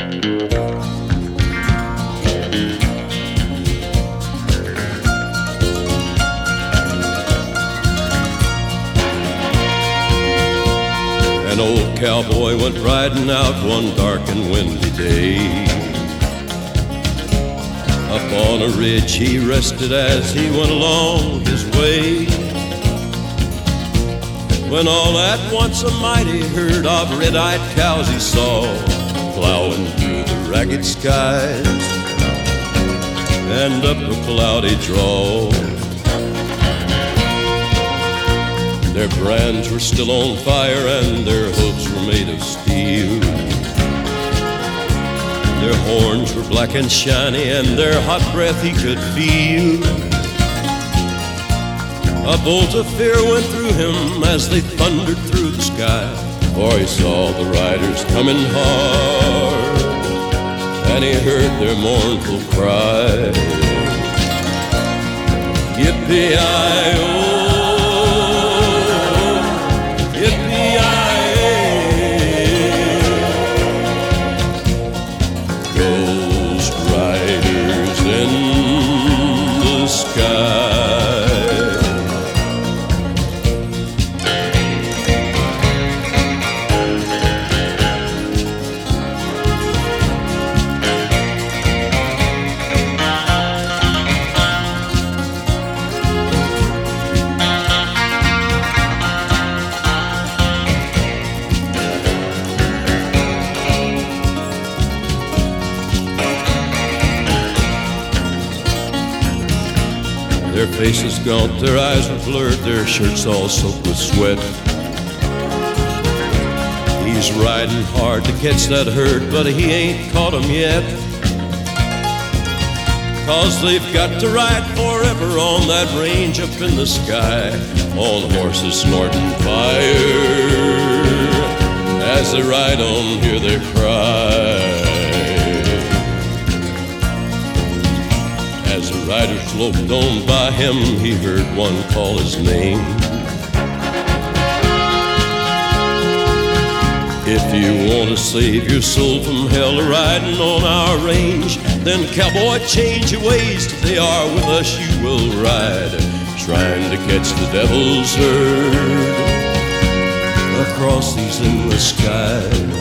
An old cowboy went riding out one dark and windy day. Up on a ridge he rested as he went along his way, when all at once a mighty herd of red-eyed cows he saw plowing through the ragged skies and up a cloudy draw. Their brands were still on fire and their hooves were made of steel. Their horns were black and shiny and their hot breath he could feel. A bolt of fear went through him as they thundered through the sky, for he saw the riders coming hard and he heard their mournful cry. Yippee-i-oh, Ghost riders in the sky. Their faces gaunt, their eyes were blurred, their shirts all soaked with sweat. He's riding hard to catch that herd, but he ain't caught 'em yet. 'Cause they've got to ride forever on that range up in the sky, on horses snorting fire. As they ride on, hear their cry. As the rider sloped on by him, he heard one call his name. If you want to save your soul from hell riding on our range, then cowboy, change your ways. Today are with us you will ride, trying to catch the devil's herd across these endless skies.